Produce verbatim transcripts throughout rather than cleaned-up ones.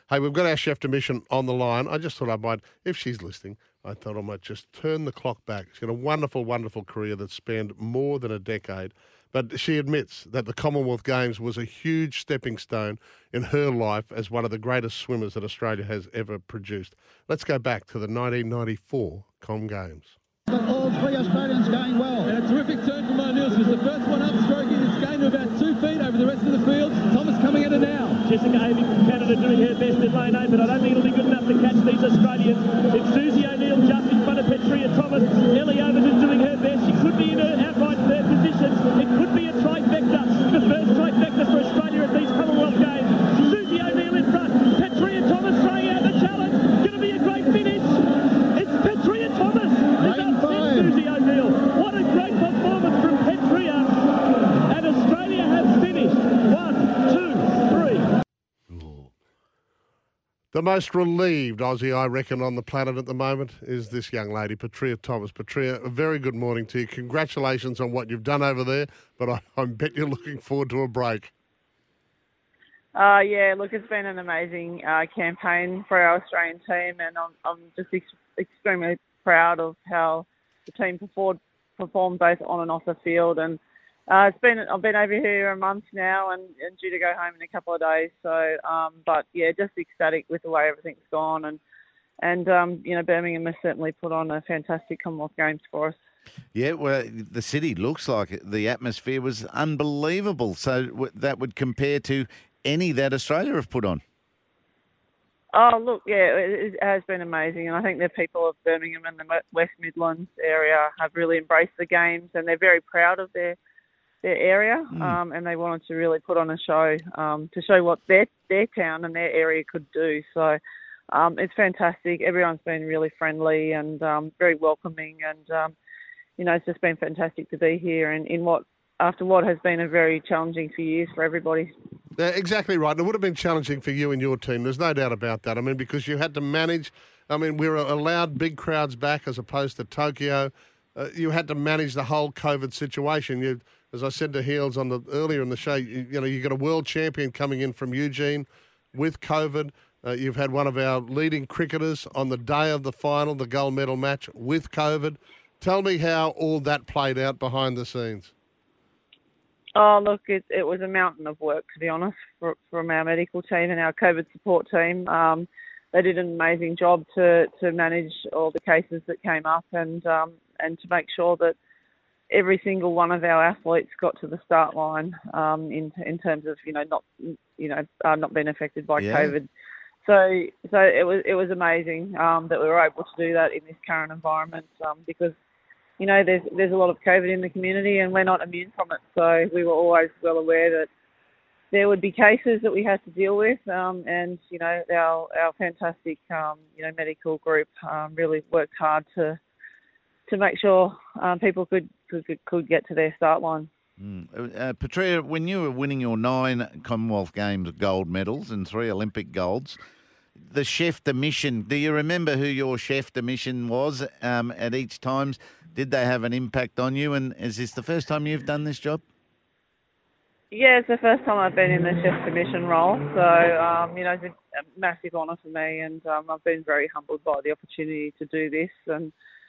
Hey, we've got our chef de mission on the line. I just thought I might, if she's listening, I thought I might just turn the clock back. She's got a wonderful, wonderful career that spanned more than a decade. But she admits that the Commonwealth Games was a huge stepping stone in her life as one of the greatest swimmers that Australia has ever produced. Let's go back to the nineteen ninety-four Com Games. But all three Australians going well. And a terrific turn from O'Neill. She was the first one up, stroking this game to about two feet over the rest of the field. Thomas coming at her now. Jessica Amy from Canada doing her best in lane eight, but I don't think it'll be good enough to catch these Australians. It's Susie O'Neill just in front of Petria Thomas. Ellie Overton doing her best. She could be in her outright third position. It could be a trifecta. The first trifecta for Australia at these Commonwealth Games. Susie O'Neill in front. Petria Thomas throwing out the challenge. Going to be a great finish. It's Petria Thomas. Susie O'Neill. What a great performance from Petria. And Australia has finished. One, two, three. Ooh. The most relieved Aussie, I reckon, on the planet at the moment is this young lady, Petria Thomas. Petria, a very good morning to you. Congratulations on what you've done over there, but I, I bet you're looking forward to a break. Uh, yeah, look, it's been an amazing uh, campaign for our Australian team, and I'm, I'm just ex- extremely proud of how the team performed, performed both on and off the field. And uh, it's been I've been over here a month now, and, and due to go home in a couple of days. So, um, but yeah, just ecstatic with the way everything's gone, and and um, you know, Birmingham has certainly put on a fantastic Commonwealth Games for us. Yeah, well, the city looks like it. The atmosphere was unbelievable. So w- that would compare to any that Australia have put on. Oh, look, yeah, it, it has been amazing. And I think the people of Birmingham and the West Midlands area have really embraced the games, and they're very proud of their their area. Mm. Um, and they wanted to really put on a show um, to show what their, their town and their area could do. So um, it's fantastic. Everyone's been really friendly and um, very welcoming. And, um, you know, it's just been fantastic to be here and in what, after what has been a very challenging few years for everybody. Yeah, exactly right. And it would have been challenging for you and your team. There's no doubt about that. I mean, because you had to manage, I mean, we were allowed big crowds back as opposed to Tokyo. Uh, you had to manage the whole COVID situation. You, as I said to Heels on the earlier in the show, you, you know, you got a world champion coming in from Eugene with COVID. Uh, you've had one of our leading cricketers on the day of the final, the gold medal match, with COVID. Tell me how all that played out behind the scenes. Oh, look, it, it was a mountain of work, to be honest, for, from our medical team and our COVID support team. Um, they did an amazing job to, to manage all the cases that came up and um, and to make sure that every single one of our athletes got to the start line um, in in terms of you know not you know uh, not being affected by yeah. COVID. So so it was it was amazing um, that we were able to do that in this current environment um, because. You know, there's there's a lot of COVID in the community and we're not immune from it. So we were always well aware that there would be cases that we had to deal with. Um, and, you know, our our fantastic, um, you know, medical group um, really worked hard to to make sure um, people could, could could get to their start line. Mm. Uh, Petria, when you were winning your nine Commonwealth Games gold medals and three Olympic golds, the chef de mission, do you remember who your chef de mission was um, at each times? Did they have an impact on you? And is this the first time you've done this job? Yeah, it's the first time I've been in the chef de mission role. So, um, you know, it's a massive honour for me. And um, I've been very humbled by the opportunity to do this. And,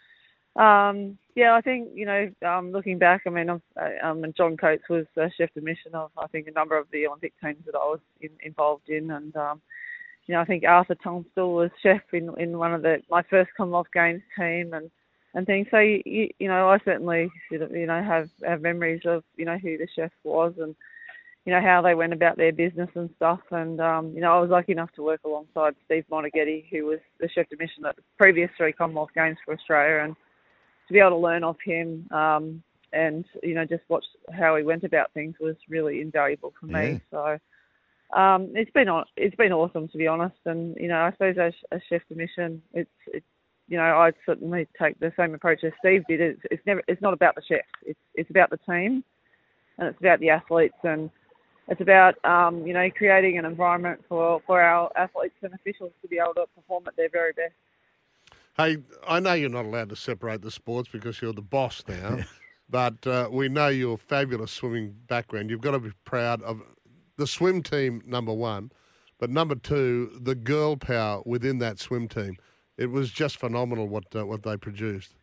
um, yeah, I think, you know, um, looking back, I mean, I've, um, John Coates was a chef de mission of, I think, a number of the Olympic teams that I was in, involved in. And, um, you know, I think Arthur Tunstall was chef in, in one of the my first Commonwealth Games team. And, and things. So, you, you know, I certainly, you know, have, have memories of, you know, who the chef was and, you know, how they went about their business and stuff. And, um, you know, I was lucky enough to work alongside Steve Monaghetti, who was the chef de mission at the previous three Commonwealth Games for Australia. And to be able to learn off him um, and, you know, just watch how he went about things was really invaluable for me. Yeah. So um, it's been it's been awesome, to be honest. And, you know, I suppose as a chef de mission, it's, it's, you know, I'd certainly take the same approach as Steve did. It's, it's never, it's not about the chef. It's, it's about the team, and it's about the athletes, and it's about, um, you know, creating an environment for, for our athletes and officials to be able to perform at their very best. Hey, I know you're not allowed to separate the sports because you're the boss now, but uh, we know your fabulous swimming background. You've got to be proud of the swim team, number one. but number two, the girl power within that swim team. It was just phenomenal what uh, what they produced.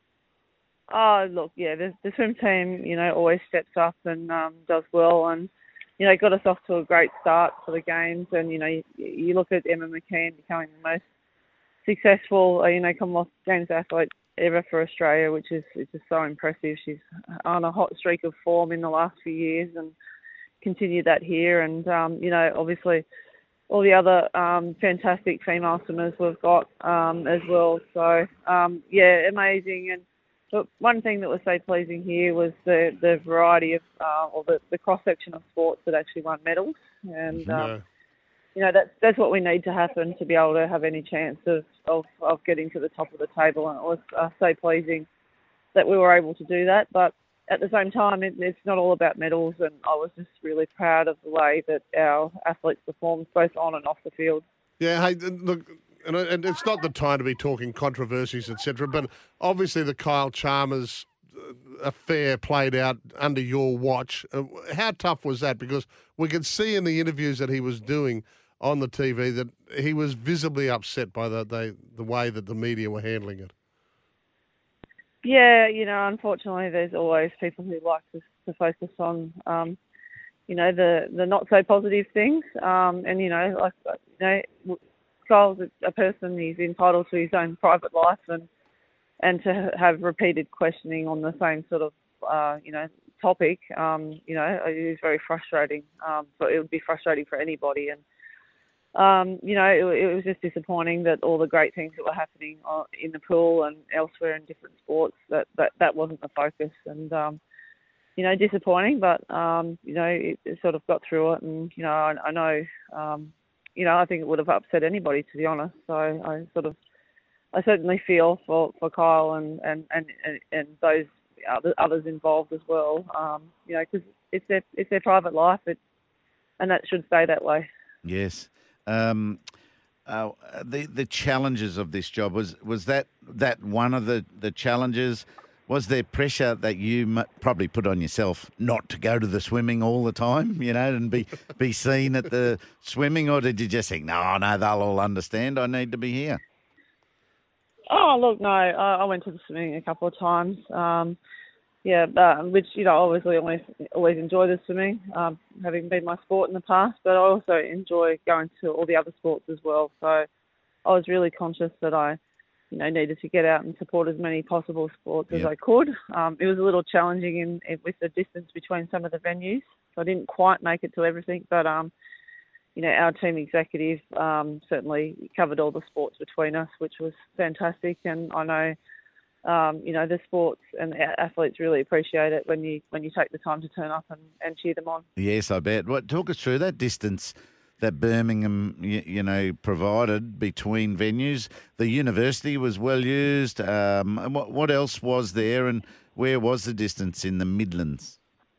Oh, look, yeah, the, the swim team, you know, always steps up and um, does well, and you know, got us off to a great start for the games. And you know, you, you look at Emma McKeon becoming the most successful, uh, you know, Commonwealth Games athlete ever for Australia, which is it's just so impressive. She's on a hot streak of form in the last few years and continued that here. And um, you know, obviously, all the other um, fantastic female swimmers we've got um, as well. So um, yeah, amazing. And but one thing that was so pleasing here was the, the variety of, uh, or the, the cross-section of sports that actually won medals. And, um, Yeah. you know, that's, that's what we need to happen to be able to have any chance of, of, of getting to the top of the table. And it was uh, so pleasing that we were able to do that. But at the same time, it, it's not all about medals. And I was just really proud of the way that our athletes performed, both on and off the field. Yeah, hey, look, and and it's not the time to be talking controversies, et cetera, but obviously the Kyle Chalmers affair played out under your watch. Uh, How tough was that? Because we could see in the interviews that he was doing on the T V that he was visibly upset by the the, the way that the media were handling it. Yeah, you know, unfortunately, there's always people who like to, to focus on, um, you know, the, the not so positive things. Um, and you know, like you know, Kyle's a, a person. He's entitled to his own private life, and and to have repeated questioning on the same sort of, uh, you know, topic, um, you know, it is very frustrating. Um, but it would be frustrating for anybody. And Um, you know, it, it was just disappointing that all the great things that were happening uh, in the pool and elsewhere in different sports, that, that, that wasn't the focus. And, um, you know, disappointing, but, um, you know, it, it sort of got through it. And, you know, I, I know, um, you know, I think it would have upset anybody, to be honest. So I sort of, I certainly feel for, for Kyle and, and, and, and those other, others involved as well, um, you know, because it's their, it's their private life, it, and that should stay that way. Yes. Um, uh, the the challenges of this job, was was that that one of the, the challenges? Was there pressure that you m- probably put on yourself not to go to the swimming all the time, you know, and be be seen at the swimming, or did you just think, no, no, they'll all understand, I need to be here? Oh, look, no, I, I went to the swimming a couple of times. Um, Yeah, uh, which, you know, obviously always always enjoy the swimming, um, having been my sport in the past, but I also enjoy going to all the other sports as well. So I was really conscious that I, you know, needed to get out and support as many possible sports Yep. as I could. Um, it was a little challenging in, in with the distance between some of the venues, so I didn't quite make it to everything, but, um, you know, our team executive um, certainly covered all the sports between us, which was fantastic, and I know Um, you know, the sports and the athletes really appreciate it when you when you take the time to turn up and, and cheer them on. Yes, I bet. What, talk us through that distance that Birmingham, you, you know, provided between venues. The university was well used. Um, and what, what else was there, and where was the distance in the Midlands?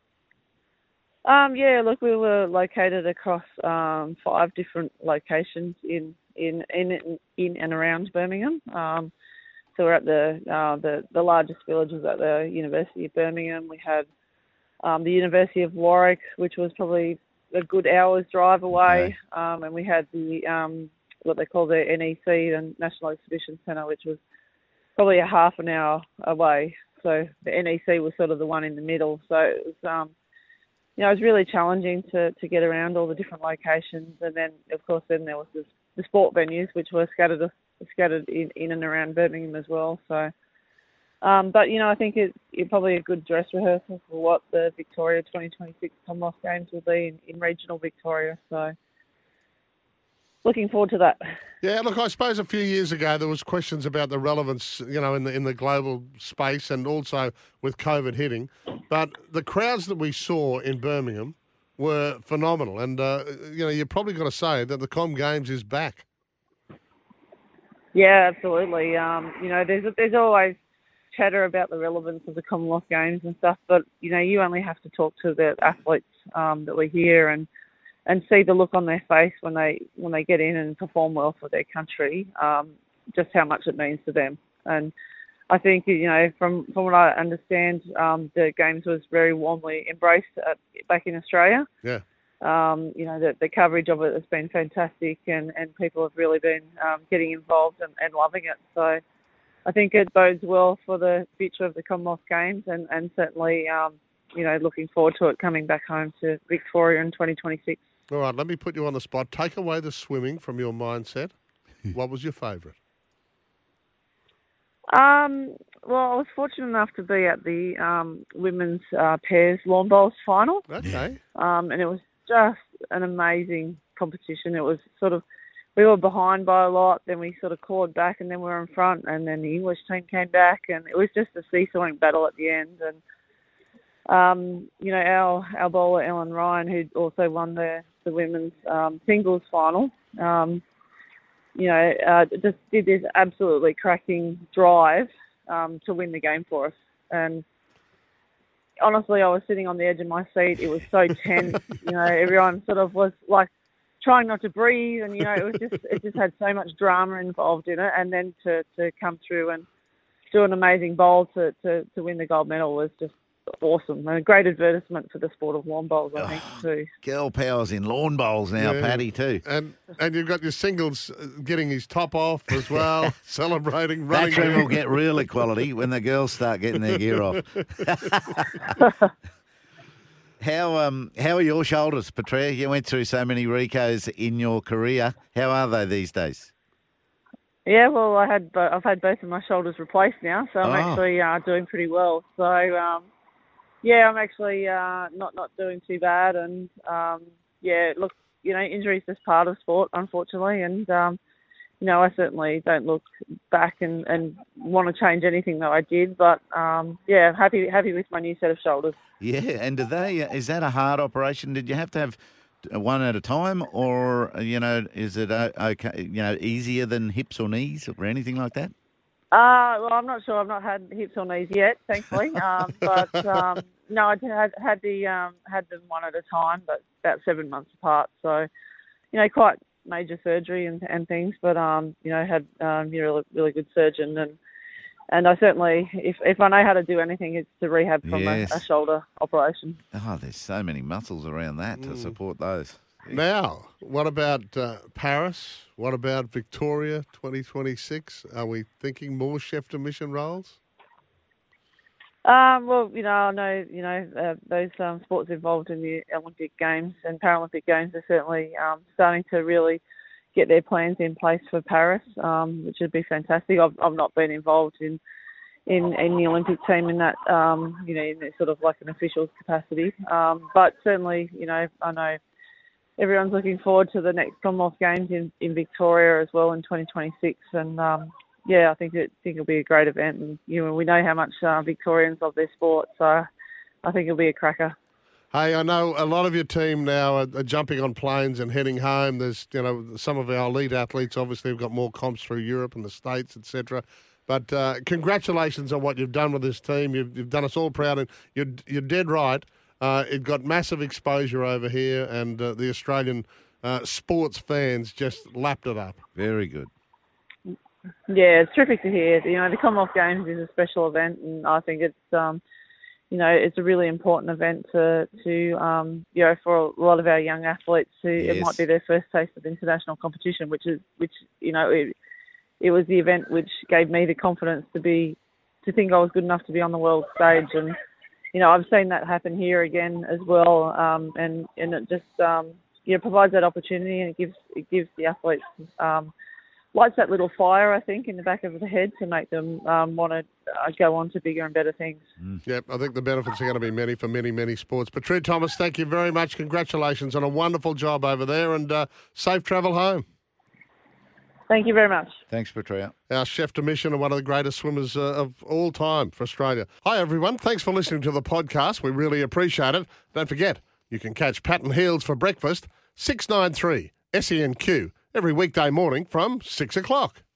Um, yeah, look, we were located across um, five different locations in in in in and around Birmingham. Um, So we're at the, uh, the the largest village was at the University of Birmingham. We had um, the University of Warwick, which was probably a good hour's drive away, Okay. um, and we had the um, what they call the N E C, the National Exhibition Centre, which was probably a half an hour away. So the N E C was sort of the one in the middle. So it was, um, you know, it was really challenging to, to get around all the different locations, and then of course then there was this, the sport venues, which were scattered scattered in, in and around Birmingham as well. So, um, but, you know, I think it's, it's probably a good dress rehearsal for what the Victoria twenty twenty-six Commonwealth Games will be in, in regional Victoria. So, looking forward to that. Yeah, look, I suppose a few years ago there was questions about the relevance, you know, in the in the global space and also with COVID hitting. But the crowds that we saw in Birmingham were phenomenal. And, uh, you know, you're probably got to say that the Com Games is back. Yeah, absolutely. Um, you know, there's there's always chatter about the relevance of the Commonwealth Games and stuff, but you know, you only have to talk to the athletes um, that were here and and see the look on their face when they when they get in and perform well for their country. Um, just how much it means to them. And I think, you know, from from what I understand, um, the Games was very warmly embraced at, back in Australia. Yeah. um, you know, the, the coverage of it has been fantastic, and, and people have really been um, getting involved and, and loving it. So I think it bodes well for the future of the Commonwealth Games, and, and certainly, um, you know, looking forward to it coming back home to Victoria in twenty twenty-six. All right, let me put you on the spot. Take away the swimming from your mindset. What was your favourite? Um, well, I was fortunate enough to be at the um, women's uh, pairs lawn bowls final. Okay. Um, and it was just an amazing competition. It was sort of, we were behind by a lot, then we sort of clawed back, and then we were in front, and then the English team came back, and it was just a seesawing battle at the end. And, um, you know, our, our bowler, Ellen Ryan, who also won the, the women's um, singles final, um, you know, uh, just did this absolutely cracking drive um, to win the game for us. And honestly, I was sitting on the edge of my seat. It was so tense. You know, everyone sort of was like trying not to breathe, and you know, it was just it just had so much drama involved in it. And then to, to come through and do an amazing bowl to, to, to win the gold medal was just awesome, and a great advertisement for the sport of lawn bowls, I think, too. Girl powers in lawn bowls now, Yeah. Paddy, too. And and you've got your singles uh, getting his top off as well, celebrating, running. That's when we'll get real equality, when the girls start getting their gear off. How um how are your shoulders, Petrea? You went through so many Ricos in your career. How are they these days? Yeah, well, I had bo- I've had both of my shoulders replaced now, so I'm Oh. actually uh, doing pretty well. So, um, yeah, I'm actually uh, not not doing too bad, and um, yeah, look, you know, injury is just part of sport, unfortunately, and um, you know, I certainly don't look back and, and want to change anything that I did, but um, yeah, happy happy with my new set of shoulders. Yeah, and do they? Is that a hard operation? Did you have to have one at a time, or you know, is it o- okay? You know, easier than hips or knees or anything like that? Uh, well, I'm not sure. I've not had hips or knees yet, thankfully. Um, but um, no, I had had the um, had them one at a time, but about seven months apart. So, you know, quite major surgery and, and things. But um, you know, had um, you know, a really good surgeon, and and I certainly, if if I know how to do anything, it's to rehab from Yes. a, a shoulder operation. Oh, there's so many muscles around that to support those. Now, what about uh, Paris? What about Victoria twenty twenty-six? Are we thinking more chef de mission roles? Um, well, you know, I know, you know, uh, those um, sports involved in the Olympic Games and Paralympic Games are certainly um, starting to really get their plans in place for Paris, um, which would be fantastic. I've, I've not been involved in, in in the Olympic team in that, um, you know, in sort of like an official capacity. Um, but certainly, you know, I know everyone's looking forward to the next Commonwealth Games in, in Victoria as well in twenty twenty-six, and um, yeah, I think it think it'll be a great event, and you know, we know how much uh, Victorians love their sport, so I think it'll be a cracker. Hey, I know a lot of your team now are, are jumping on planes and heading home. There's, you know, some of our elite athletes obviously have got more comps through Europe and the States, et cetera. But uh, congratulations on what you've done with this team. You've, you've done us all proud, and you're, you're dead right. Uh, it got massive exposure over here, and uh, the Australian uh, sports fans just lapped it up. Very good. Yeah, it's terrific to hear. You know, the Commonwealth Games is a special event, and I think it's, um, you know, it's a really important event to, to um, you know, for a lot of our young athletes who it Yes. might be their first taste of international competition, which is, which you know, it, it was the event which gave me the confidence to be, to think I was good enough to be on the world stage, and you know, I've seen that happen here again as well, um, and and it just um, you know, provides that opportunity, and it gives it gives the athletes um, lights that little fire, I think, in the back of the head to make them um, want to uh, go on to bigger and better things. Yep, I think the benefits are going to be many for many, many sports. Petrea Thomas, thank you very much. Congratulations on a wonderful job over there, and uh, safe travel home. Thank you very much. Thanks, Petrea. Our chef de mission and one of the greatest swimmers uh, of all time for Australia. Hi, everyone. Thanks for listening to the podcast. We really appreciate it. Don't forget, you can catch Pat and Heels for breakfast, six ninety-three S E N Q, every weekday morning from six o'clock.